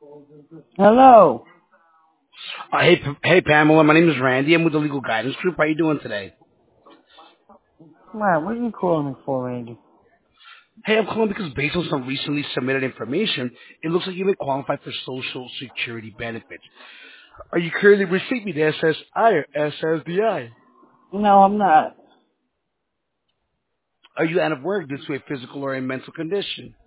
Hello. Hey, Pamela. My name is Randy. I'm with the Legal Guidance Group. How you doing today? Wow, what are you calling me for, Randy? Hey, I'm calling because based on some recently submitted information, it looks like you may qualify for Social Security benefits. Are you currently receiving the SSI or SSDI? No, I'm not. Are you out of work due to a physical or a mental condition?